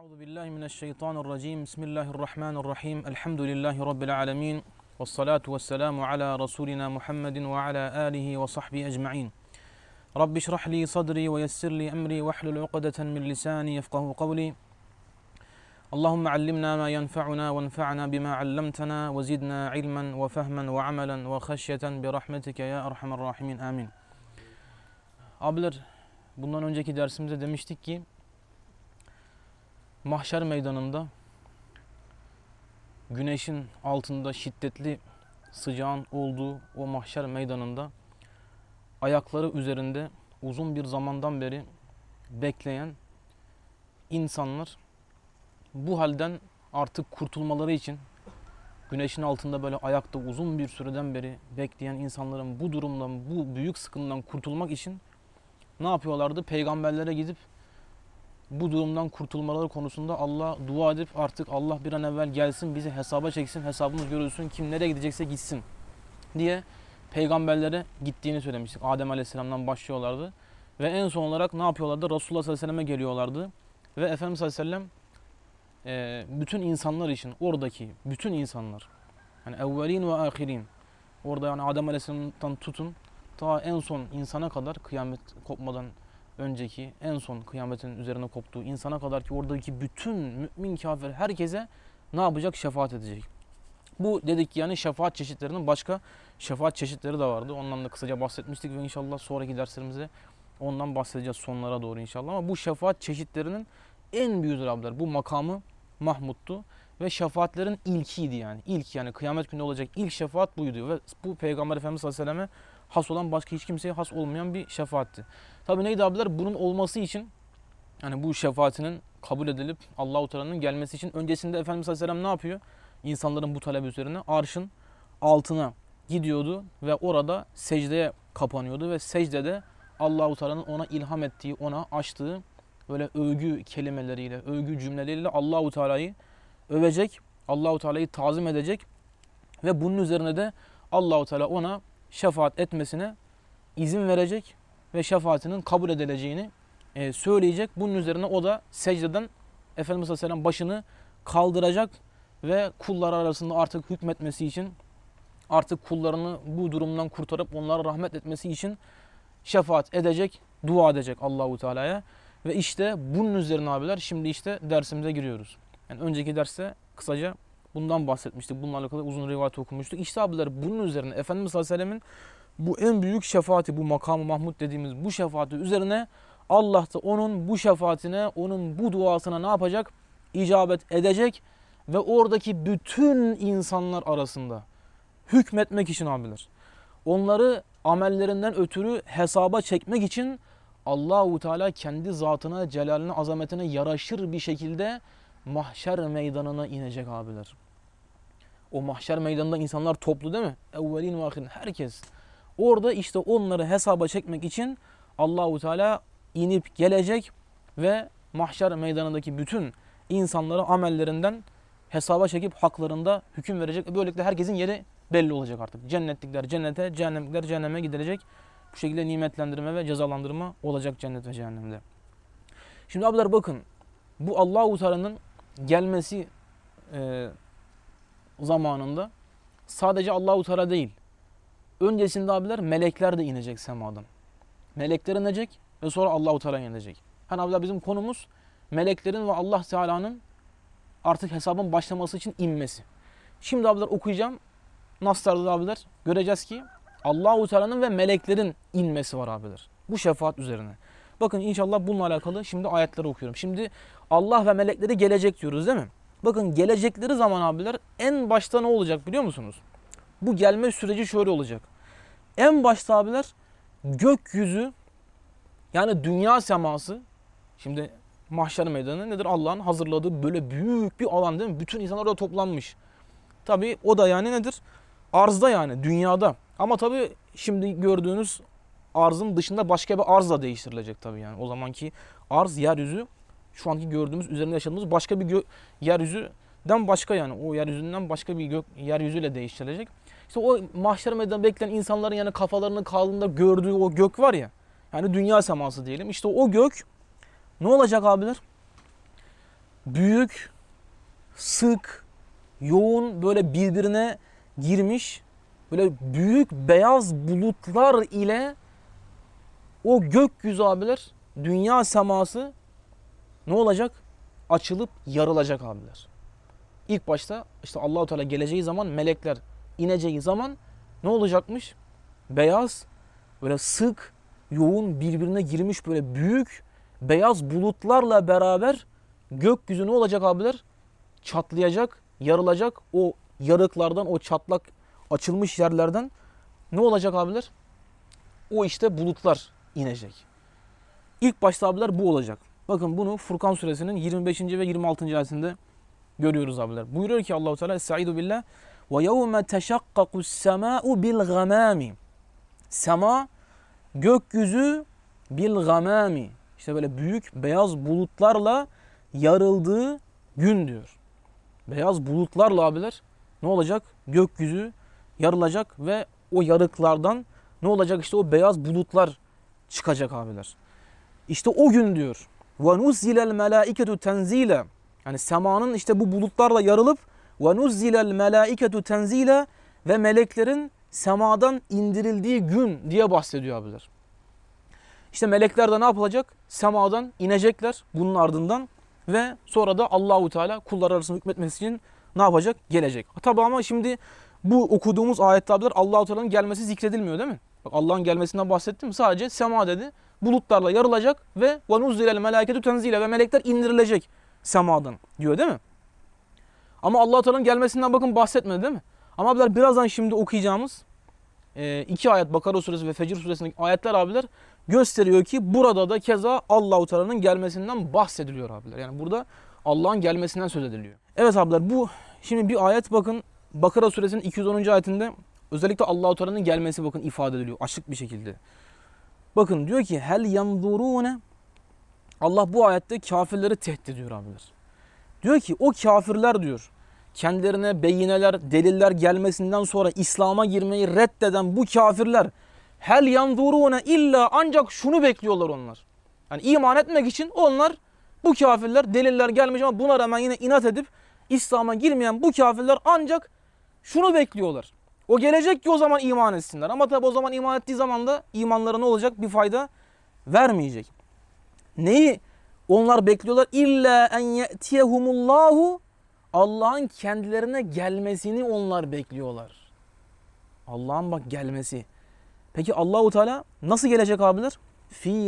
Euzu billahi mineşşeytanirracim. Bismillahirrahmanirrahim. Elhamdülillahi rabbil alamin. Ves salatu vesselamu ala rasulina Muhammedin ve ala alihi ve sahbihi ecmaîn. Rabbi şrah li sadri ve yessir li emri ve hlul ukdeten min lisani yefkahu kavli. Allahumme allimna ma yenfa'una ve enfa'na bima allamtana ve zidna ilmen ve fehmen ve amelen ve haşyeten bi rahmetike ya erhamer rahimin. Amin. Abiler, bundan önceki dersimizde demiştik ki mahşer meydanında güneşin altında şiddetli sıcağın olduğu o mahşer meydanında ayakları üzerinde uzun bir zamandan beri bekleyen insanlar bu halden artık kurtulmaları için güneşin altında böyle ayakta uzun bir süreden beri bekleyen insanların bu durumdan, bu büyük sıkıntıdan kurtulmak için ne yapıyorlardı? Peygamberlere gidip bu durumdan kurtulmaları konusunda dua edip artık Allah bir an evvel gelsin, bizi hesaba çeksin, hesabımız görülsün, kim nereye gidecekse gitsin diye peygamberlere gittiğini söylemiştik. Adem Aleyhisselam'dan başlıyorlardı. Ve en son olarak ne yapıyorlardı? Resulullah sallallahu aleyhi ve sellem'e geliyorlardı. Ve Efendimiz sallallahu aleyhi ve sellem bütün insanlar için, oradaki bütün insanlar, yani evvelin ve ahirin, orada yani Adem Aleyhisselam'dan tutun ta en son insana kadar, kıyamet kopmadan önceki en son kıyametin üzerine koptuğu insana kadar ki oradaki bütün mümin, kafir herkese ne yapacak? Şefaat edecek. Bu dedik yani şefaat çeşitlerinin başka şefaat çeşitleri de vardı. Ondan da kısaca bahsetmiştik ve inşallah sonraki derslerimizde ondan bahsedeceğiz sonlara doğru inşallah. Ama bu şefaat çeşitlerinin en büyüğüdür abiler. Bu makamı Mahmud'tu ve şefaatlerin ilkiydi yani. İlk, yani kıyamet günü olacak ilk şefaat buydu ve bu Peygamber Efendimiz sallallahu aleyhi ve selleme has olan, başka hiç kimseye has olmayan bir şefaatti. Tabi neydi abiler? Bunun olması için, yani bu şefaatinin kabul edilip Allah-u Teala'nın gelmesi için öncesinde Efendimiz sallallahu aleyhi ve sellem ne yapıyor? İnsanların bu talebi üzerine arşın altına gidiyordu ve orada secdeye kapanıyordu ve secdede Allah-u Teala'nın ona ilham ettiği, ona açtığı böyle övgü kelimeleriyle, övgü cümleleriyle Allah-u Teala'yı övecek, Allah-u Teala'yı tazim edecek ve bunun üzerine de Allah-u Teala ona şefaat etmesine izin verecek ve şefaatinin kabul edileceğini söyleyecek. Bunun üzerine o da secdeden Efendimiz sallallahu aleyhi ve sellem başını kaldıracak ve kullar arasında artık hükmetmesi için, artık kullarını bu durumdan kurtarıp onlara rahmet etmesi için şefaat edecek, dua edecek Allahu Teala'ya. Ve işte bunun üzerine abiler şimdi işte dersimize giriyoruz. Yani önceki derste kısaca bundan bahsetmiştik. Bununla alakalı uzun rivayet okumuştuk. İşte abiler bunun üzerine Efendimiz sallallahu aleyhi ve sellemin bu en büyük şefaati, bu makamı Mahmud dediğimiz bu şefaati üzerine Allah da onun bu şefaatine, onun bu duasına ne yapacak? İcabet edecek ve oradaki bütün insanlar arasında hükmetmek için abiler, onları amellerinden ötürü hesaba çekmek için Allahu Teala kendi zatına, celaline, azametine yaraşır bir şekilde mahşer meydanına inecek abiler. O mahşer meydanında insanlar toplu değil mi? Evvelin ve ahirin herkes. Orada işte onları hesaba çekmek için Allahu Teala inip gelecek ve mahşer meydanındaki bütün insanları amellerinden hesaba çekip haklarında hüküm verecek. Böylelikle herkesin yeri belli olacak artık. Cennetlikler cennete, cehennemlikler cehenneme gidilecek. Bu şekilde nimetlendirme ve cezalandırma olacak cennet ve cehennemde. Şimdi abiler bakın, bu Allahu Teala'nın gelmesi zamanında sadece Allahu Teala değil, öncesinde abiler melekler de inecek semadan. Melekler inecek ve sonra Allahu Teala inecek. Hani abiler bizim konumuz meleklerin ve Allah Teala'nın artık hesabın başlaması için inmesi. Şimdi abiler okuyacağım. Naslarda da abiler göreceğiz ki Allahu Teala'nın ve meleklerin inmesi var abiler. Bu şefaat üzerine. Bakın inşallah bununla alakalı şimdi ayetleri okuyorum. Şimdi Allah ve melekleri gelecek diyoruz değil mi? Bakın gelecekleri zaman abiler en başta ne olacak biliyor musunuz? Bu gelme süreci şöyle olacak. En başta abiler gökyüzü, yani dünya seması, şimdi mahşer meydanı nedir? Allah'ın hazırladığı böyle büyük bir alan değil mi? Bütün insanlar orada toplanmış. Tabi o da yani nedir? Arzda, yani dünyada. Ama tabi şimdi gördüğünüz arzın dışında başka bir arz da değiştirilecek tabi yani. O zamanki arz, yeryüzü, şu anki gördüğümüz, üzerinde yaşadığımız başka bir yeryüzüden başka, yani o yeryüzünden başka bir yeryüzüyle değiştirilecek. İşte o mahşer meydanında bekleyen insanların yani kafalarını kaldığında gördüğü o gök var ya, yani dünya seması diyelim. İşte o gök ne olacak abiler? büyük, sık, yoğun, böyle birbirine girmiş, böyle büyük beyaz bulutlar ile o gökyüzü abiler, dünya seması ne olacak? Açılıp yarılacak abiler. İlk başta işte Allahu Teala geleceği zaman, melekler ineceği zaman ne olacakmış? Beyaz, böyle sık, yoğun, birbirine girmiş böyle büyük beyaz bulutlarla beraber gökyüzü ne olacak abiler? Çatlayacak, yarılacak. O yarıklardan, o çatlak açılmış yerlerden ne olacak abiler? O işte bulutlar inecek. İlk başta abiler bu olacak. Bakın bunu Furkan suresinin 25. ve 26. ayetinde görüyoruz abiler. Buyuruyor ki Allahu Teala Estaizu billah ve yevme teşakkakus semâ'u bil gamâmi. Sema, gökyüzü bil gamâmi. İşte böyle büyük beyaz bulutlarla yarıldığı gün diyor. Beyaz bulutlarla abiler ne olacak? Gökyüzü yarılacak ve o yarıklardan ne olacak? İşte o beyaz bulutlar çıkacak abiler. İşte o gün diyor. Ve nuzzilel melâiketu tenzîle. Yani semanın işte bu bulutlarla yarılıp ve nuzzilel melâiketu tenzîle ve meleklerin semadan indirildiği gün diye bahsediyor abiler. İşte melekler de ne yapılacak? Semadan inecekler bunun ardından ve sonra da Allahu Teala kullar arasında hükmetmesi için ne yapacak? Gelecek. Tabi ama şimdi bu okuduğumuz ayette abiler Allahu Teala'nın gelmesi zikredilmiyor değil mi? Bak Allah'ın gelmesinden bahsettim. Sadece sema dedi. Bulutlarla yarılacak ve وَنُزِّلَ الْمَلَائِكَةُ تَنْزِيلًا ve melekler indirilecek semadan diyor değil mi? Ama Allah-u Teala'nın gelmesinden bakın bahsetmedi değil mi? Ama abiler birazdan şimdi okuyacağımız iki ayet Bakara suresi ve Fecr suresindeki ayetler abiler gösteriyor ki burada da keza Allah-u Teala'nın gelmesinden bahsediliyor abiler. Yani burada Allah'ın gelmesinden söz ediliyor. Evet abiler bu şimdi bir ayet bakın Bakara suresinin 210. ayetinde özellikle Allah-u Teala'nın gelmesi bakın ifade ediliyor açık bir şekilde. Bakın diyor ki hel yanzurune Allah bu ayette kafirleri tehdit ediyor abiler. Diyor ki o kafirler diyor kendilerine beyineler, deliller gelmesinden sonra İslam'a girmeyi reddeden bu kafirler hel yanzurune illa ancak şunu bekliyorlar onlar. Yani iman etmek için onlar bu kafirler deliller gelmiş ama buna rağmen yine inat edip İslam'a girmeyen bu kafirler ancak şunu bekliyorlar. O gelecek ki o zaman iman etsinler. Ama tabi o zaman iman ettiği zaman da imanlara ne olacak? Bir fayda vermeyecek. Neyi onlar bekliyorlar? İlla en ye'tiyehumullahu Allah'ın kendilerine gelmesini onlar bekliyorlar. Allah'ın bak gelmesi. Peki Allahu Teala nasıl gelecek abiler? Fi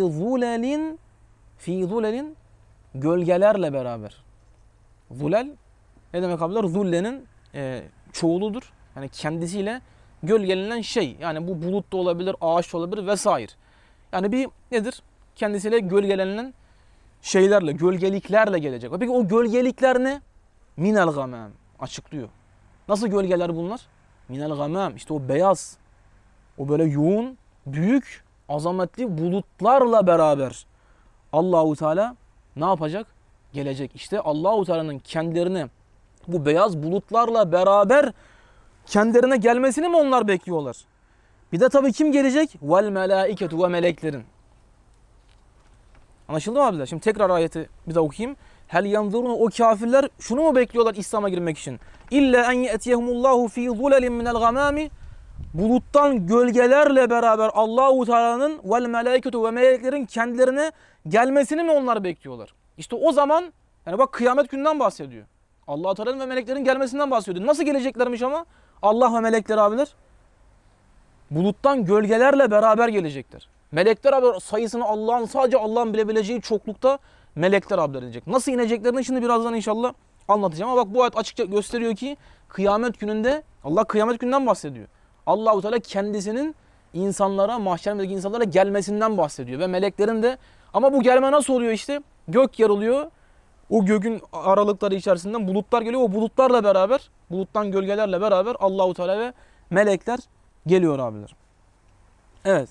zulelin gölgelerle beraber. Zulel ne demek abiler? Zullenin çoğuludur. Yani kendisiyle gölgelenen şey. Yani bu bulut da olabilir, ağaç da olabilir vesaire. Yani bir nedir? Kendisiyle gölgelenen şeylerle, gölgeliklerle gelecek. Peki o gölgelikler ne? Minel gamam açıklıyor. Nasıl gölgeler bunlar? Minel gamam işte o beyaz, o böyle yoğun, büyük, azametli bulutlarla beraber Allahu Teala ne yapacak? Gelecek. İşte Allahu Teala'nın kendilerine bu beyaz bulutlarla beraber kendilerine gelmesini mi onlar bekliyorlar? Bir de tabii kim gelecek? Vel melâiketu ve meleklerin. Anlaşıldı mı abiler? Şimdi tekrar ayeti bir daha okuyayım. Hel yanzurun o kafirler şunu mu bekliyorlar İslam'a girmek için? İlla en ye'tiyehumullahu fi zulelin minel gamami buluttan gölgelerle beraber Allahu Teala'nın vel melâiketu ve meleklerin kendilerine gelmesini mi onlar bekliyorlar? İşte o zaman yani bak kıyamet gününden bahsediyor. Allah Teala'nın ve meleklerin gelmesinden bahsediyor. Nasıl geleceklermiş ama? Allah ve melekler abiler buluttan gölgelerle beraber gelecekler. Melekler abiler sayısını sadece Allah'ın bilebileceği çoklukta melekler abiler inecek. Nasıl ineceklerini şimdi birazdan inşallah anlatacağım. Ama bak bu ayet açıkça gösteriyor ki kıyamet gününde Allah kıyamet gününden bahsediyor. Allah-u Teala kendisinin insanlara, mahşerdeki insanlara gelmesinden bahsediyor. Ve meleklerin de ama bu gelme nasıl oluyor işte? Gök yarılıyor. O gökün aralıkları içerisinden bulutlar geliyor. O bulutlarla beraber, buluttan gölgelerle beraber Allahu Teala ve melekler geliyor abiler. Evet.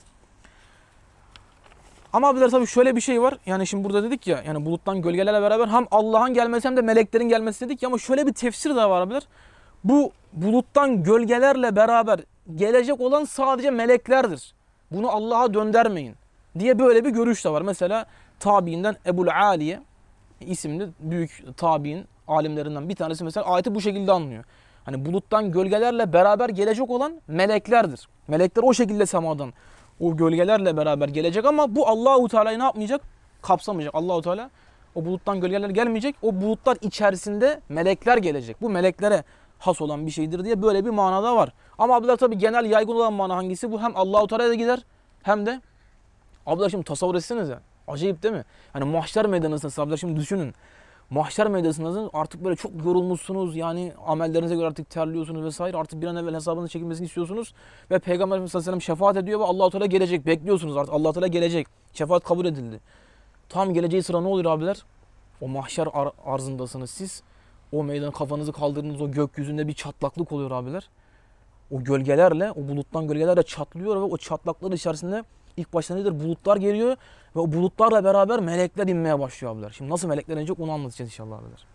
Ama abiler tabii şöyle bir şey var. Yani şimdi burada dedik ya, yani buluttan gölgelerle beraber hem Allah'ın gelmesi hem de meleklerin gelmesi dedik ya, ama şöyle bir tefsir daha var abiler. Bu buluttan gölgelerle beraber gelecek olan sadece meleklerdir. Bunu Allah'a döndürmeyin diye böyle bir görüş de var. Mesela tabiinden Ebu'l Aliye isimli büyük tabi'in alimlerinden bir tanesi mesela ayeti bu şekilde anlıyor. Hani buluttan gölgelerle beraber gelecek olan meleklerdir. Melekler o şekilde semadan o gölgelerle beraber gelecek ama bu Allahu Teala'yı ne yapmayacak? Kapsamayacak. Allahu Teala o buluttan gölgeler gelmeyecek. O bulutlar içerisinde melekler gelecek. Bu meleklere has olan bir şeydir diye böyle bir manada var. Ama abdüllah tabi genel yaygın olan mana hangisi? Bu hem Allahu Teala'ya da gider hem de abdüllah şimdi tasavvur etsenize. Acayip değil mi? Hani mahşer meydanındasınız abdüllah şimdi düşünün. Mahşer meydanındasınız artık böyle çok yorulmuşsunuz. Yani amellerinize göre artık terliyorsunuz vesaire. Artık bir an evvel hesabınızın çekilmesini istiyorsunuz. Ve Peygamber Efendimiz sallallahu aleyhi ve sellem şefaat ediyor ve Allah-u Teala gelecek. Bekliyorsunuz artık. Allah-u Teala gelecek. Şefaat kabul edildi. Tam geleceği sıra ne oluyor abiler? O mahşer arzındasınız siz. O meydan kafanızı kaldırdığınız o gökyüzünde bir çatlaklık oluyor abiler. O gölgelerle, o buluttan gölgelerle çatlıyor ve o çatlakların içerisinde ilk başta nedir? Bulutlar geliyor ve o bulutlarla beraber melekler inmeye başlıyor abiler. Şimdi nasıl melekler inecek onu anlatacağız inşallah abiler.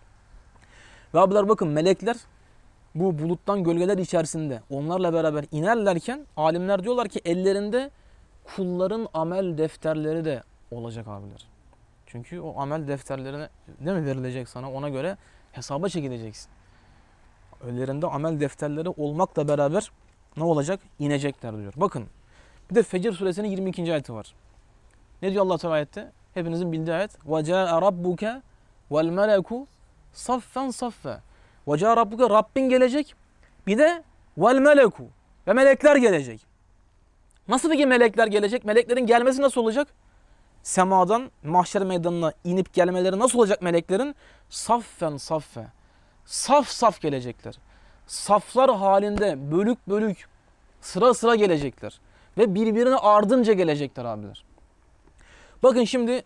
Ve abiler bakın melekler bu buluttan gölgeler içerisinde onlarla beraber inerlerken alimler diyorlar ki ellerinde kulların amel defterleri de olacak abiler. Çünkü o amel defterlerine değil mi verilecek sana ona göre hesaba çekileceksin. Ellerinde amel defterleri olmakla beraber ne olacak? İnecekler diyor. Bakın bir de Fecr suresinin 22. ayeti var. Ne diyor Allah Teala ayette? Hepinizin bildiği ayet. وَجَاءَ رَبُّكَ وَالْمَلَكُ صَفًّا صَفًّا وَجَاءَ رَبُّكَ Rabbin gelecek. Bir de وَالْمَلَكُ ve melekler gelecek. Nasıl peki melekler gelecek? Meleklerin gelmesi nasıl olacak? Semadan mahşer meydanına inip gelmeleri nasıl olacak meleklerin? Saffen saffe. Saf saf gelecekler. Saflar halinde bölük bölük sıra sıra gelecekler. Ve birbirine ardınca gelecekler abiler. Bakın şimdi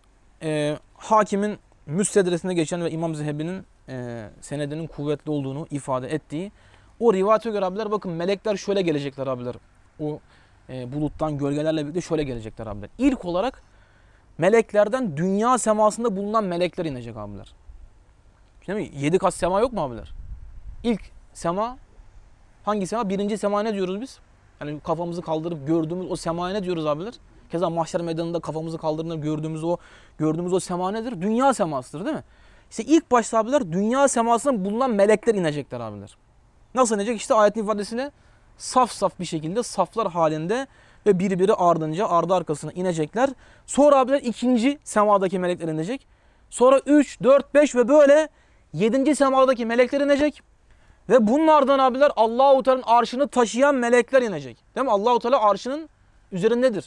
hakimin müstedresinde geçen ve İmam Zehebi'nin senedinin kuvvetli olduğunu ifade ettiği o rivayete göre abiler bakın melekler şöyle gelecekler abiler. O buluttan gölgelerle birlikte şöyle gelecekler abiler. İlk olarak meleklerden dünya semasında bulunan melekler inecek abiler. Değil mi? 7 kat sema yok mu abiler? İlk sema hangi sema? Birinci sema ne diyoruz biz? Yani kafamızı kaldırıp gördüğümüz o semaya ne diyoruz abiler? Keza mahşer meydanında kafamızı kaldırdığında gördüğümüz o sema nedir? Dünya semasıdır değil mi? İşte ilk başta abiler dünya semasında bulunan melekler inecekler abiler. Nasıl inecek? İşte ayetin ifadesiyle saf saf bir şekilde saflar halinde ve birbiri ardınca ardı arkasına inecekler. Sonra abiler ikinci semadaki melekler inecek. Sonra 3, 4, 5 ve böyle 7. semadaki melekler inecek. Ve bunlardan abiler Allah-u Teala'nın arşını taşıyan melekler inecek. Değil mi? Allah-u Teala arşının üzerindedir.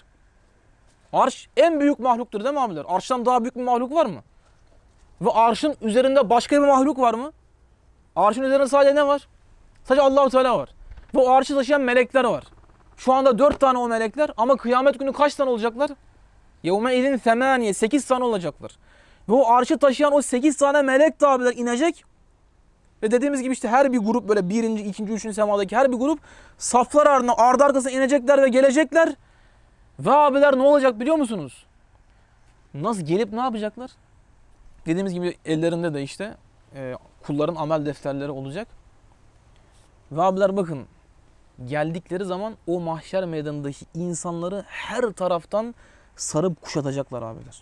Arş en büyük mahluktur değil mi abiler? Arştan daha büyük bir mahluk var mı? Ve arşın üzerinde başka bir mahluk var mı? Arşın üzerinde sadece ne var? Sadece Allah-u Teala var. Ve o arşı taşıyan melekler var. Şu anda 4 tane o melekler ama kıyamet günü kaç tane olacaklar? Yevme izin semaniye 8 tane olacaklar. Ve o arşı taşıyan o 8 tane melek de abiler inecek. Ve dediğimiz gibi işte her bir grup böyle 1. 2. 3. semadaki her bir grup saflar ardına ardı arkasına inecekler ve gelecekler. Ve abiler ne olacak biliyor musunuz? Nasıl gelip ne yapacaklar? Dediğimiz gibi ellerinde de işte kulların amel defterleri olacak. Ve abiler bakın geldikleri zaman o mahşer meydanındaki insanları her taraftan sarıp kuşatacaklar abiler.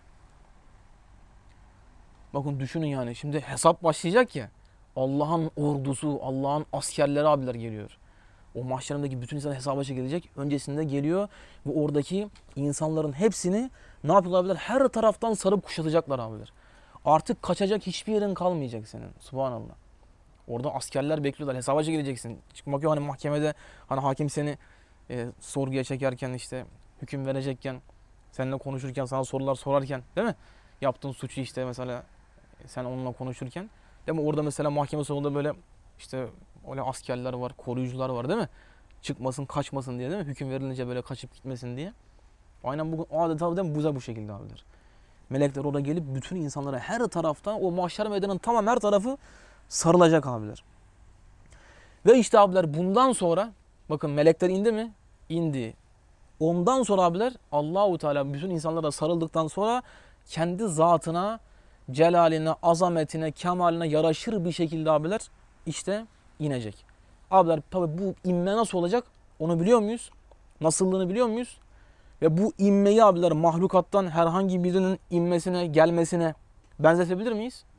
Bakın düşünün yani şimdi hesap başlayacak ya. Allah'ın ordusu, Allah'ın askerleri abiler geliyor. O mahşerindeki bütün insanlar hesaba çekilecek. Öncesinde geliyor ve oradaki insanların hepsini ne yapıyorlar abiler? Her taraftan sarıp kuşatacaklar abiler. Artık kaçacak hiçbir yerin kalmayacak senin. Subhanallah. Orada askerler bekliyorlar. Hesaba çekileceksin. Çıkmak yok hani mahkemede hani hakim seni sorguya çekerken işte hüküm verecekken seninle konuşurken sana sorular sorarken değil mi? Yaptığın suçu işte mesela sen onunla konuşurken değil mi? Orada mesela mahkeme sonunda böyle işte öyle askerler var, koruyucular var değil mi? Çıkmasın, kaçmasın diye değil mi? Hüküm verilince böyle kaçıp gitmesin diye. Aynen bugün o adeta değil mi? Bu şekilde abiler. Melekler orada gelip bütün insanlara her tarafta o mahşer meydanının tamam her tarafı sarılacak abiler. Ve işte abiler bundan sonra bakın melekler indi mi? İndi. Ondan sonra abiler Allahu Teala bütün insanlara sarıldıktan sonra kendi zatına, celaline, azametine, kemaline yaraşır bir şekilde abiler işte inecek. Abiler tabi bu inme nasıl olacak? Onu biliyor muyuz? Nasıllığını biliyor muyuz? Ve bu inmeyi abiler mahlukattan herhangi birinin inmesine, gelmesine benzetebilir miyiz?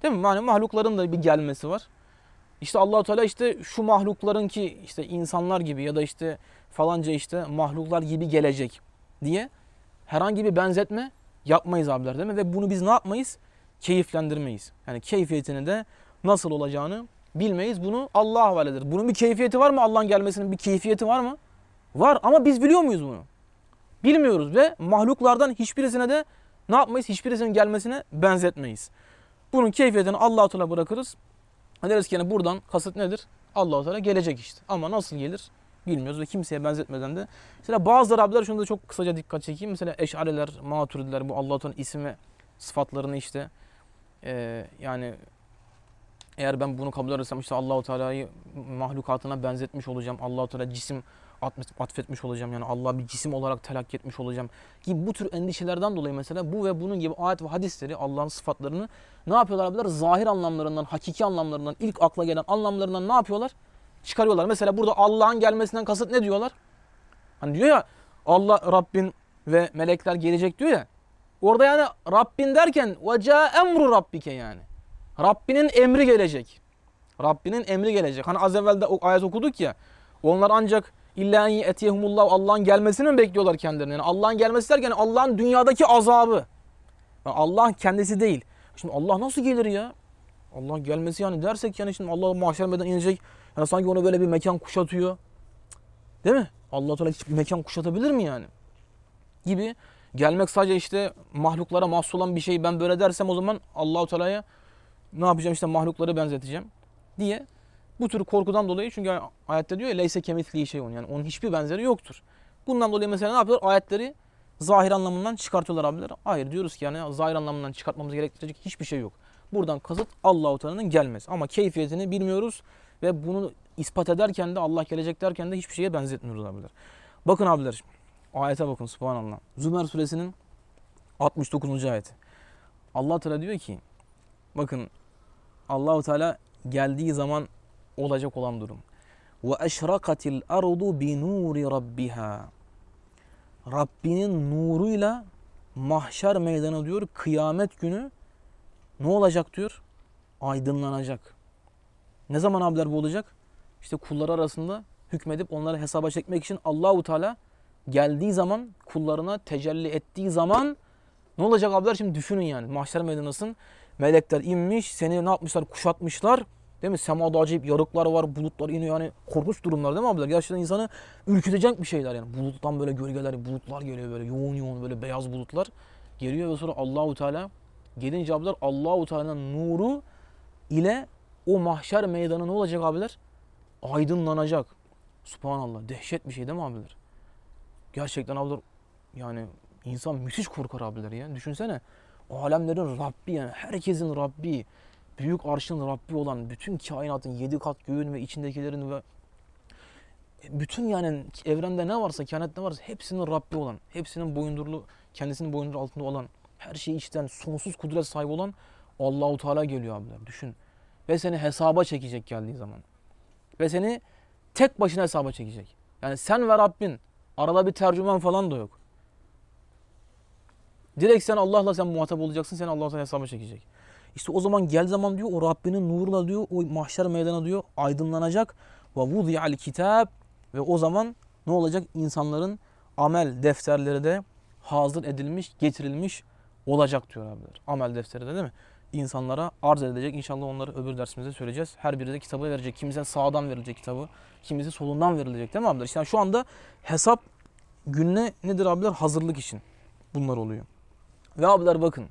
Değil mi? Yani mahlukların da bir gelmesi var. İşte Allah-u Teala işte şu mahlukların ki işte insanlar gibi ya da işte falanca işte mahluklar gibi gelecek diye herhangi bir benzetme yapmayız abiler, değil mi? Ve bunu biz ne yapmayız? Keyiflendirmeyiz. Yani keyfiyetini de nasıl olacağını bilmeyiz. Bunu Allah'a havale ederiz. Bunun bir keyfiyeti var mı? Allah'ın gelmesinin bir keyfiyeti var mı? Var ama biz biliyor muyuz bunu? Bilmiyoruz ve mahluklardan hiçbirisine de ne yapmayız? Hiçbirisinin gelmesine benzetmeyiz. Bunun keyfiyetini Allah-u Teala bırakırız. Deriz ki yani buradan kasıt nedir? Allah-u Teala gelecek işte. Ama nasıl gelir bilmiyoruz ve kimseye benzetmeden de. Mesela bazı abiler şunu da çok kısaca dikkat çekeyim. Mesela Eş'ariler, Maturidiler bu Allah-u Teala'nın isim ve sıfatlarını işte yani eğer ben bunu kabul edersem işte Allah-u Teala'yı mahlukatına benzetmiş olacağım. Allah-u Teala cisim atfetmiş olacağım. Yani Allah bir cisim olarak telakki etmiş olacağım gibi bu tür endişelerden dolayı mesela bu ve bunun gibi ayet ve hadisleri Allah'ın sıfatlarını ne yapıyorlar abiler? Zahir anlamlarından, hakiki anlamlarından, ilk akla gelen anlamlarından ne yapıyorlar? Çıkarıyorlar. Mesela burada Allah'ın gelmesinden kasıt ne diyorlar? Hani diyor ya Allah Rabbin ve melekler gelecek diyor ya. Orada yani Rabbin derken veca emru rabbike yani. Rabbinin emri gelecek. Rabbinin emri gelecek. Hani az evvel de o ayet okuduk ya. Onlar ancak illa en etiyehumullah Allah'ın gelmesini mi bekliyorlar kendilerine? Yani Allah'ın gelmesi derken Allah'ın dünyadaki azabı. Yani Allah kendisi değil. Şimdi Allah nasıl gelir ya? Allah gelmesi yani dersek yani şimdi Allah mahşer meydanına inecek. Yani sanki ona böyle bir mekan kuşatıyor. Değil mi? Allah Teala hiçbir mekan kuşatabilir mi yani? Gibi gelmek sadece işte mahluklara mahsus olan bir şey ben böyle dersem o zaman Allahu Teala'ya ne yapacağım işte mahlukları benzeteceğim diye bu tür korkudan dolayı çünkü ayette diyor ya leyse kemislihi şeyun yani onun hiçbir benzeri yoktur. Bundan dolayı mesela ne yapıyorlar? Ayetleri zahir anlamından çıkartıyorlar abiler. Hayır diyoruz ki yani zahir anlamından çıkartmamız gerektirecek hiçbir şey yok. Buradan kasıt Allahu Teala'nın gelmesi ama keyfiyetini bilmiyoruz ve bunu ispat ederken de Allah gelecek derken de hiçbir şeye benzetmiyoruz abiler. Bakın abiler ayete bakın subhanallah. Zümer suresinin 69. ayeti. Allah Teala diyor ki bakın Allahu Teala geldiği zaman olacak olan durum. Ve eşrakatil ardu bi nuri rabbiha. Rabbinin nuruyla mahşer meydanı diyor kıyamet günü ne olacak diyor? Aydınlanacak. Ne zaman abiler bu olacak? İşte kullar arasında hükmedip onları hesaba çekmek için Allahu Teala geldiği zaman kullarına tecelli ettiği zaman ne olacak abiler? Şimdi düşünün yani mahşer meydanısın. Melekler inmiş, seni ne yapmışlar? Kuşatmışlar. Değil mi? Semada acayip yarıklar var, bulutlar iniyor. Yani korkunç durumlar değil mi abiler? Gerçekten insanı ürkütecek bir şeyler yani. Buluttan böyle gölgeler, bulutlar geliyor böyle yoğun yoğun böyle beyaz bulutlar geliyor ve sonra Allahu Teala gelince abiler Allahu Teala'nın nuru ile o mahşer meydanı ne olacak abiler? Aydınlanacak. Subhanallah. Dehşet bir şey değil mi abiler? Gerçekten abiler yani insan müthiş korkar abiler ya. Düşünsene. Alemlerin Rabbi yani herkesin Rabbi, büyük arşın Rabbi olan bütün kainatın 7 kat göğün ve içindekilerin ve bütün yani evrende ne varsa, kainatte ne varsa hepsinin Rabbi olan, hepsinin boyundurulu, kendisinin boyundur altında olan, her şeyi içten sonsuz kudret sahibi olan Allahu Teala geliyor abiler. Düşün. Ve seni hesaba çekecek geldiği zaman. Ve seni tek başına hesaba çekecek. Yani sen ve Rabbin. Arada bir tercüman falan da yok. Direkt sen Allah'la sen muhatap olacaksın. Seni Allah hesaba çekecek. İşte o zaman gel zaman diyor o Rabbinin nuruyla diyor o mahşer meydanı diyor aydınlanacak. Ve vudiyal kitab ve o zaman ne olacak? İnsanların amel defterleri de hazır edilmiş, getirilmiş olacak diyor abiler. Amel defteri de değil mi? İnsanlara arz edilecek. İnşallah onları öbür dersimizde söyleyeceğiz. Her biri de kitabı verecek. Kimisine sağdan verilecek kitabı. Kimisi solundan verilecek değil mi abiler? İşte şu anda hesap gününe nedir abiler? Hazırlık için bunlar oluyor. Ve abiler bakın.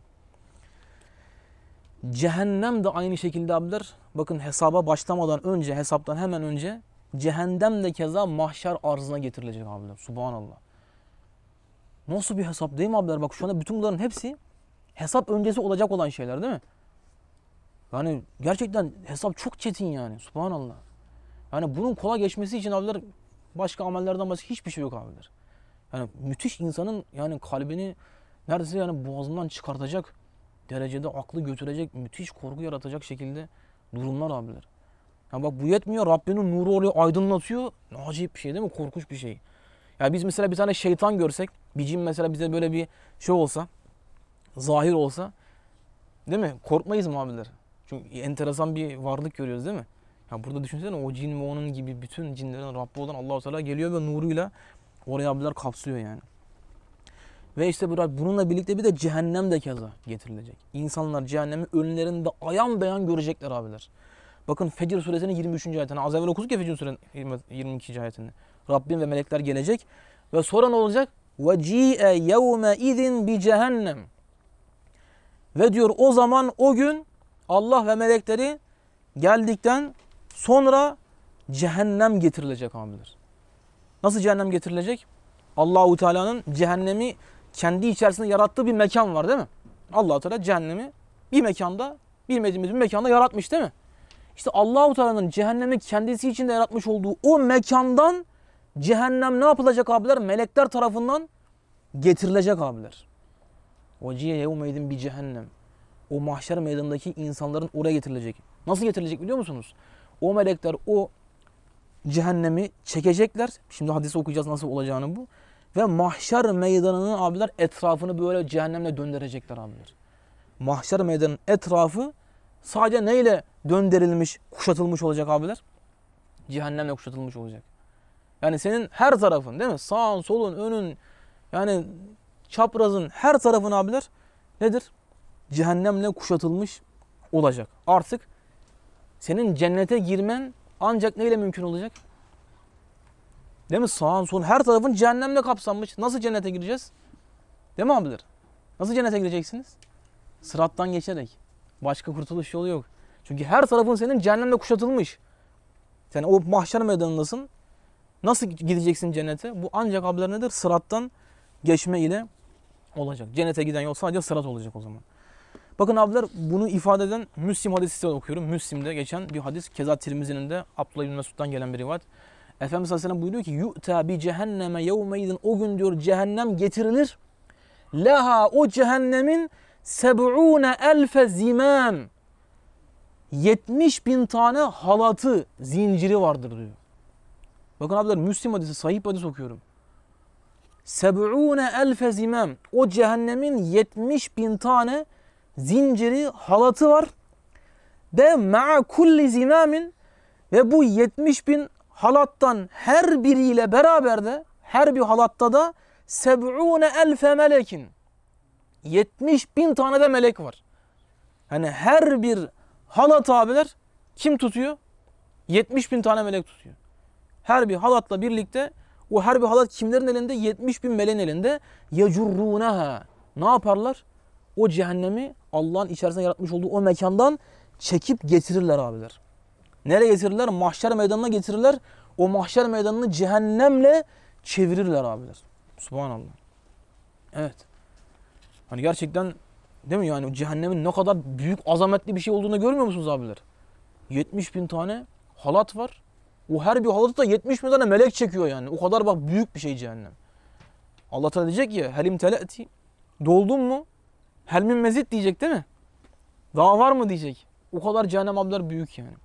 Cehennem de aynı şekilde abiler. Bakın hesaba başlamadan önce, hesaptan hemen önce cehennem de keza mahşer arzına getirilecek abiler. Subhanallah. Nasıl bir hesap değil mi abiler? Bak şu anda bütün bunların hepsi hesap öncesi olacak olan şeyler değil mi? Yani gerçekten hesap çok çetin yani. Subhanallah. Yani bunun kolay geçmesi için abiler başka amellerden başka hiçbir şey yok abiler. Yani müthiş insanın yani kalbini neredeyse yani boğazından çıkartacak derecede aklı götürecek, müthiş korku yaratacak şekilde durumlar abiler. Yani bak bu yetmiyor. Rabbinin nuru oraya aydınlatıyor. Ne acayip bir şey değil mi? Korkunç bir şey. Yani biz mesela bir tane şeytan görsek, bir cin mesela bize böyle bir şey olsa, zahir olsa değil mi? Korkmayız mı abiler? Çünkü enteresan bir varlık görüyoruz değil mi? Ya burada düşünsene o cin ve onun gibi bütün cinlerin Rabbi olan Allah-u Teala geliyor ve nuruyla oraya abiler kapsıyor yani. Ve işte bununla birlikte bir de cehennem de keza getirilecek. İnsanlar cehennemi önlerinde ayan beyan görecekler abiler. Bakın Fecr suresinin 23. ayetine. Az evvel okuduk ya Fecr suresinin 22. ayetinde. Rabbim ve melekler gelecek. Ve sonra ne olacak? وَجِيءَ يَوْمَ اِذٍ بِجَهَنَّمْ. Ve diyor o zaman o gün Allah ve melekleri geldikten sonra cehennem getirilecek abiler. Nasıl cehennem getirilecek? Allahu Teala'nın cehennemi kendi içerisinde yarattığı bir mekan var değil mi? Allah-u Teala cehennemi bir mekanda, bilmediğimiz bir mekanda yaratmış değil mi? İşte Allah-u Teala'nın cehennemi kendisi içinde yaratmış olduğu o mekandan cehennem ne yapılacak abiler? Melekler tarafından getirilecek abiler. وَجِيَ يَوْمَيْدٍ bir cehennem. O mahşer meydanındaki insanların oraya getirilecek. Nasıl getirilecek biliyor musunuz? O melekler o cehennemi çekecekler. Şimdi hadisi okuyacağız nasıl olacağını bu. Ve mahşer meydanının abiler etrafını böyle cehennemle döndürecekler abiler. Mahşer meydanının etrafı sadece neyle döndürülmüş, kuşatılmış olacak abiler? Cehennemle kuşatılmış olacak. Yani senin her tarafın değil mi? Sağın, solun, önün, yani çaprazın her tarafın abiler nedir? Cehennemle kuşatılmış olacak. Artık senin cennete girmen ancak neyle mümkün olacak? Değil mi? Sağın, solun her tarafın cehennemle kapsanmış. Nasıl cennete gireceğiz? Değil mi abiler? Nasıl cennete gireceksiniz? Sırattan geçerek. Başka kurtuluş yolu yok. Çünkü her tarafın senin cehennemle kuşatılmış. Sen o mahşer meydanındasın. Nasıl gideceksin cennete? Bu ancak abiler nedir? Sırattan geçme ile olacak. Cennete giden yol sadece sırat olacak o zaman. Bakın abiler bunu ifade eden Müslim hadisi okuyorum. Müslim'de geçen bir hadis. Keza Tirmizi'nin de Abdullah bin Mesud'dan gelen bir rivayet. Efendimiz Aleyhisselam buyuruyor ki yu'ta bi cehenneme yevmeydin, o gün diyor cehennem getirilir. Leha, o cehennemin 70.000 zimam, 70.000 tane halatı, zinciri vardır diyor. Bakın abiler Müslim hadisi, sahih hadis okuyorum. 70.000 zimam, o cehennemin 70.000 tane zinciri, halatı var. Ve ma'a kulli zimamin, ve bu 70.000 halattan her biriyle beraber de, her bir halatta da 70.000 melekin, 70.000 tane de melek var. Yani her bir halat abiler kim tutuyor? 70.000 tane melek tutuyor. Her bir halatla birlikte, o her bir halat kimlerin elinde? 70.000 meleğin elinde. Yecurrunaha. Ne yaparlar? O cehennemi Allah'ın içerisinde yaratmış olduğu o mekandan çekip getirirler abiler. Nereye getirirler? Mahşer meydanına getirirler. O mahşer meydanını cehennemle çevirirler abiler. Subhanallah. Evet. Hani gerçekten değil mi yani cehennemin ne kadar büyük, azametli bir şey olduğunu görmüyor musunuz abiler? 70.000 tane halat var. O her bir halatı da 70.000 tane melek çekiyor yani. O kadar bak büyük bir şey cehennem. Allah Teala diyecek ya helim teleti. Doldun mu? Helmin mezit diyecek değil mi? Daha var mı diyecek. O kadar cehennem abiler büyük yani.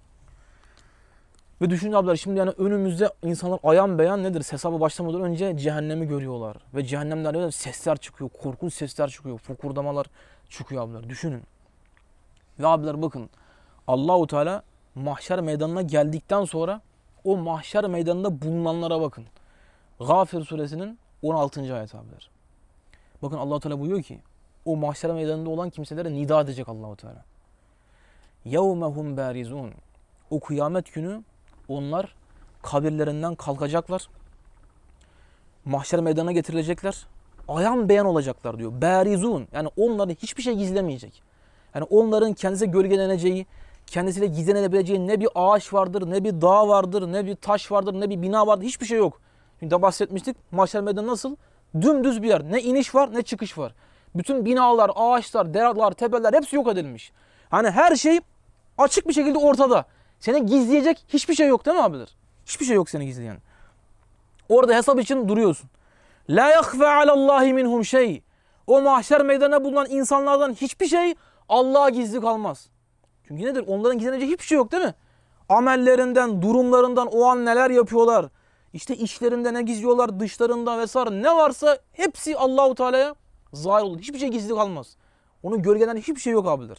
Ve düşünün abiler şimdi yani önümüzde insanlar ayan beyan nedir? Hesaba başlamadan önce cehennemi görüyorlar. Ve cehennemden sesler çıkıyor. Korkunç sesler çıkıyor. Fokurdamalar çıkıyor abiler. Düşünün. Ve abiler bakın. Allahu Teala mahşer meydanına geldikten sonra o mahşer meydanında bulunanlara bakın. Gafir suresinin 16. ayet abiler. Bakın Allah Teala buyuruyor ki o mahşer meydanında olan kimselere nida edecek Allahu Teala. Yevmehum barizun. O kıyamet günü onlar kabirlerinden kalkacaklar. Mahşer meydanına getirilecekler. Ayan beyan olacaklar diyor. Barizun. Yani onların hiçbir şey gizlemeyecek. Yani onların kendisine gölgeleneceği, kendisiyle gizlenebileceği ne bir ağaç vardır, ne bir dağ vardır, ne bir taş vardır, ne bir bina vardır. Hiçbir şey yok. Şimdi de bahsetmiştik. Mahşer meydanı nasıl? Dümdüz bir yer. Ne iniş var ne çıkış var. Bütün binalar, ağaçlar, deralar, tepeler hepsi yok edilmiş. Hani her şey açık bir şekilde ortada. Seni gizleyecek hiçbir şey yok değil mi abiler? Hiçbir şey yok seni gizleyen. Orada hesap için duruyorsun. La yakhfa alallahi minhum şey. O mahşer meydanına bulunan insanlardan hiçbir şey Allah'a gizli kalmaz. Çünkü nedir? Onların gizlenecek hiçbir şey yok değil mi? Amellerinden, durumlarından o an neler yapıyorlar. İşte içlerinde ne gizliyorlar, dışlarında vesaire ne varsa hepsi Allahu Teala'ya zahir olur. Hiçbir şey gizli kalmaz. Onun gölgeden hiçbir şey yok abiler.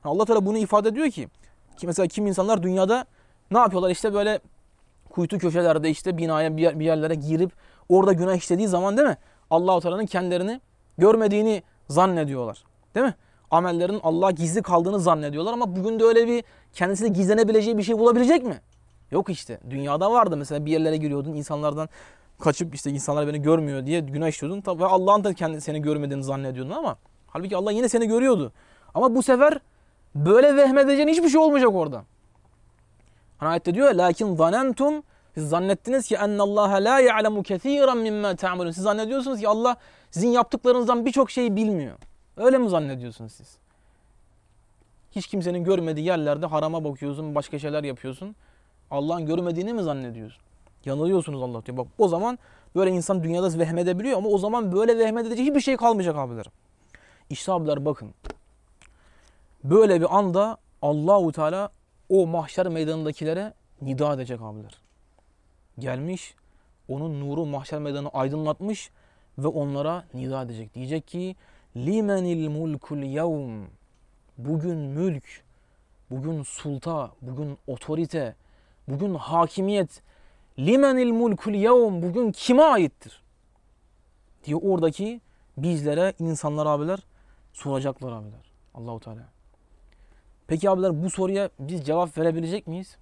Allah Teala bunu ifade ediyor ki mesela kim insanlar dünyada ne yapıyorlar? İşte böyle kuytu köşelerde işte binaya bir yerlere girip orada günah işlediği zaman değil mi? Allah Teala'nın kendilerini görmediğini zannediyorlar. Değil mi? Amellerinin Allah'a gizli kaldığını zannediyorlar ama bugün de öyle bir kendisine gizlenebileceği bir şey bulabilecek mi? Yok işte. Dünyada vardı mesela bir yerlere giriyordun insanlardan kaçıp işte insanlar beni görmüyor diye günah işliyordun. Ve Allah'ın da kendi seni görmediğini zannediyordun ama halbuki Allah yine seni görüyordu. Ama bu sefer böyle vehmedeceğin hiçbir şey olmayacak orada. Hani ayette diyor ya lakin zanentum, siz zannettiniz ki ennallaha la ya'lemu kesiran mimma ta'malun. Siz zannediyorsunuz ki Allah sizin yaptıklarınızdan birçok şeyi bilmiyor. Öyle mi zannediyorsunuz siz? Hiç kimsenin görmediği yerlerde harama bakıyorsun, başka şeyler yapıyorsun. Allah'ın görmediğini mi zannediyorsun? Yanılıyorsunuz Allah diyor. Bak o zaman böyle insan dünyada vehmedebiliyor ama o zaman böyle vehmedecek hiçbir şey kalmayacak abilerim. İşte abiler bakın. Böyle bir anda Allahu Teala o mahşer meydanındakilere nida edecek abiler. Gelmiş, onun nuru mahşer meydanını aydınlatmış ve onlara nida edecek. Diyecek ki limenil mulkul yevm. Bugün mülk, bugün sulta, bugün otorite, bugün hakimiyet. Limenil mulkul yevm. Bugün kime aittir? Diye oradaki bizlere, insanlar abiler soracaklar abiler. Allahu Teala. Peki abiler bu soruya biz cevap verebilecek miyiz?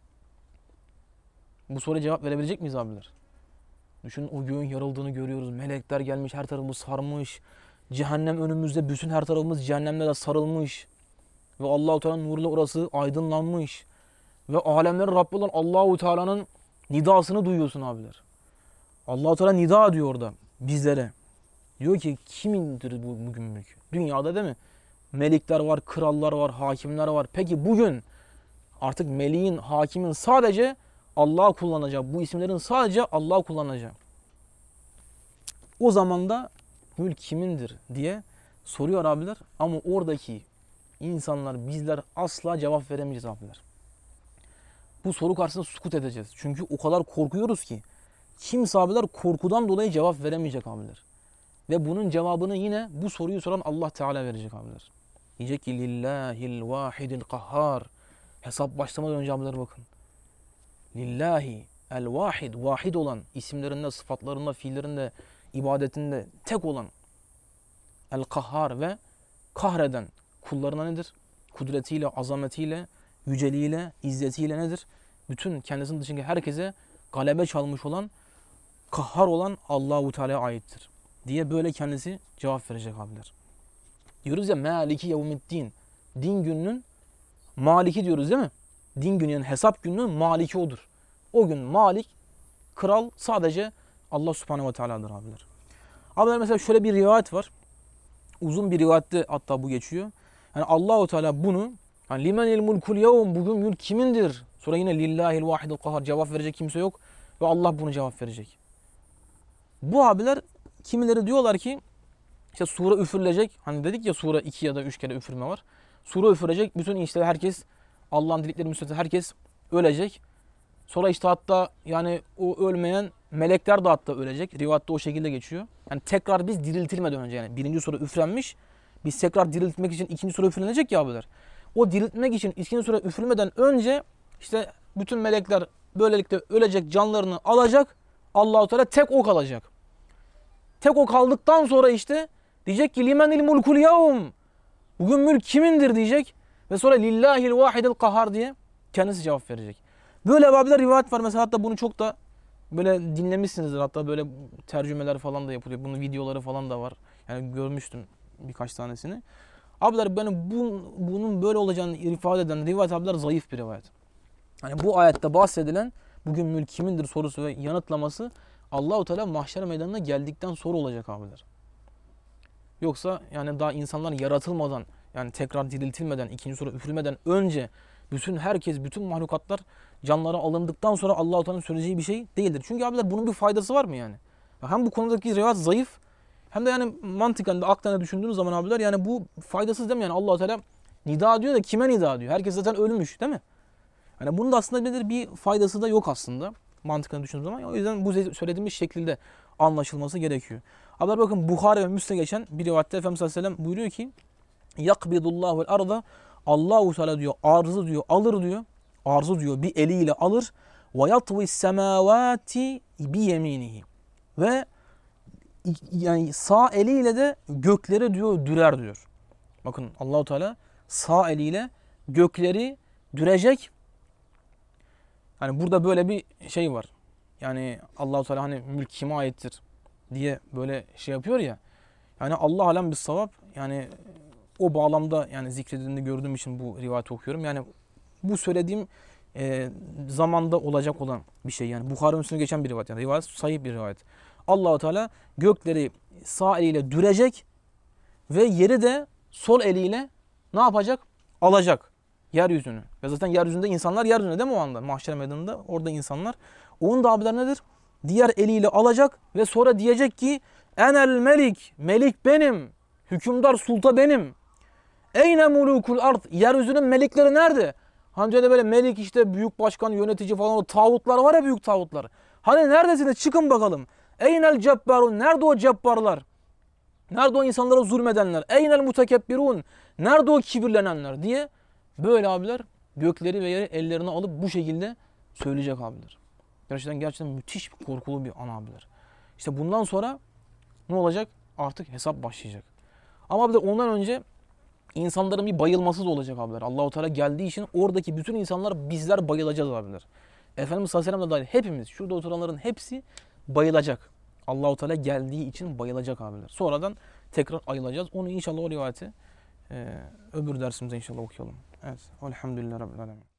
Bu soruya cevap verebilecek miyiz abiler? Düşünün o göğün yarıldığını görüyoruz. Melekler gelmiş, her tarafımız sarmış. Cehennem önümüzde, bütün her tarafımız cehennemlere sarılmış. Ve Allah-u Teala'nın nuruyla orası aydınlanmış. Ve alemlerin Rabbi olan Allah-u Teala'nın nidasını duyuyorsun abiler. Allah-u Teala nida ediyor orada bizlere. Diyor ki kimindir bu bugün mülk? Dünyada değil mi? Melikler var, krallar var, hakimler var. Peki bugün artık meleğin, hakimin sadece Allah kullanacak. Bu isimlerin sadece Allah kullanacak. O zaman da mülk kimindir diye soruyor abiler. Ama oradaki insanlar, bizler asla cevap veremeyeceğiz abiler. Bu soru karşısında sukut edeceğiz. Çünkü o kadar korkuyoruz ki kimse abiler korkudan dolayı cevap veremeyecek abiler. Ve bunun cevabını yine bu soruyu soran Allah Teala verecek abiler. Diyecek ki lillahil vahidil kahhar. Hesap başlamadan önce abiler bakın. Lillahi el vahid, vahid olan, isimlerinde, sıfatlarında, fiillerinde, ibadetinde tek olan el kahhar ve kahreden kullarına nedir? Kudretiyle, azametiyle, yüceliğiyle, izzetiyle nedir? Bütün kendisinin dışındaki herkese galebe çalmış olan, kahhar olan Allahu Teala'ya aittir diye böyle kendisi cevap verecek abiler. Diyoruz ya Maliki yevmiddin. Din gününün maliki diyoruz değil mi? Din gününün, hesap gününün maliki odur. O gün malik, kral sadece Allah Subhanahu ve Teala'dır abiler. Abiler mesela şöyle bir rivayet var. Uzun bir rivayette hatta bu geçiyor. Yani Allahu Teala bunu yani limenil mulkul yevm, bugün mülk kimindir? Sonra yine lillahil vahidil kahhar, cevap verecek kimse yok ve Allah bunu cevap verecek. Bu abiler kimileri diyorlar ki işte sure üfürülecek. Hani dedik ya sure 2 ya da 3 kere üfürme var. Sure üfürecek. Bütün işte herkes Allah'ın diledikleri müstesna herkes ölecek. Sonra işte hatta yani o ölmeyen melekler de hatta ölecek. Rivayette o şekilde geçiyor. Yani tekrar biz diriltilmeden önce yani birinci sure üflenmiş. Biz tekrar diriltmek için ikinci sure üflenecek ya abiler. O diriltmek için ikinci sure üfürülmeden önce işte bütün melekler böylelikle ölecek, canlarını alacak. Allah-u Teala tek o kalacak. Tek o kaldıktan sonra işte diyecek ki limenil mulkul yevm. Bugün mülk kimindir diyecek. Ve sonra lillahil vahidil kahhar diye kendisi cevap verecek. Böyle abiler rivayet var. Mesela hatta bunu çok da böyle dinlemişsinizdir. Hatta böyle tercümeler falan da yapılıyor. Bunun videoları falan da var. Yani görmüştüm birkaç tanesini. Abiler ben bunun böyle olacağını ifade eden rivayet abiler zayıf bir rivayet. Yani bu ayette bahsedilen bugün mülk kimindir sorusu ve yanıtlaması Allah-u Teala mahşer meydanına geldikten sonra olacak abiler. Yoksa yani daha insanlar yaratılmadan yani tekrar diriltilmeden, ikinci sure üfürülmeden önce bütün herkes, bütün mahlukatlar canları alındıktan sonra Allah-u Teala'nın söyleyeceği bir şey değildir. Çünkü abiler bunun bir faydası var mı yani? Hem bu konudaki rivayet zayıf hem de yani mantıken de aklına düşündüğünüz zaman abiler yani bu faydasız değil mi? Yani Allah-u Teala nida diyor da kime nida diyor? Herkes zaten ölmüş değil mi? Yani bunun da aslında bir faydası da yok aslında. Mantıken düşündüğünüz zaman. O yüzden bu söylediğimiz şekilde anlaşılması gerekiyor. Abiler bakın Bukhari ve Müslim'de geçen bir rivayette Efendimiz sallallahu aleyhi ve sellem buyuruyor ki yakbidullahu el arda Allahu Teala diyor arzı diyor alır diyor. Arzı diyor bir eliyle alır. Ve yatvi semavati bi yeminihi. Ve yani sağ eliyle de gökleri diyor dürer diyor. Bakın Allahu Teala sağ eliyle gökleri dürecek. Hani burada böyle bir şey var. Yani Allahu Teala hani mülk kime aittir diye böyle şey yapıyor ya. Yani Allah alem bis savab. Yani o bağlamda yani zikredildiğini gördüğüm için bu rivayeti okuyorum. Yani bu söylediğim zamanda olacak olan bir şey. Yani Bukhari Müslim'de geçen bir rivayet. Yani rivayet sahih bir rivayet. Allahu Teala gökleri sağ eliyle dürecek ve yeri de sol eliyle ne yapacak? Alacak yeryüzünü. Ve zaten yeryüzünde insanlar yeryüzünde değil mi o anda? Mahşer meydanında orada insanlar. Onun da abiler nedir? Diğer eliyle alacak ve sonra diyecek ki enel melik, melik benim, hükümdar sulta benim. Eyne mulukul ard, yeryüzünün melikleri nerede? Hani de böyle melik işte büyük başkan, yönetici falan o tağutlar var ya büyük tağutlar. Hani neredesiniz? Çıkın bakalım. Eynel cebbarun, nerede o cebbarlar? Nerede o insanlara zulmedenler? Eynel mutekebbirun, nerede o kibirlenenler diye böyle abiler gökleri ve yeri ellerine alıp bu şekilde söyleyecek abiler. Gerçekten müthiş bir korkulu bir an abiler. İşte bundan sonra ne olacak? Artık hesap başlayacak. Ama abiler ondan önce insanların bir bayılması da olacak abiler. Allahu Teala geldiği için oradaki bütün insanlar bizler bayılacağız abiler. Efendimiz sallallahu aleyhi ve sellem de dahil hepimiz şurada oturanların hepsi bayılacak. Allahu Teala geldiği için bayılacak abiler. Sonradan tekrar ayılacağız. Onu inşallah o rivayeti öbür dersimizde inşallah okuyalım. Evet. Elhamdülillah Rabbil Alemin.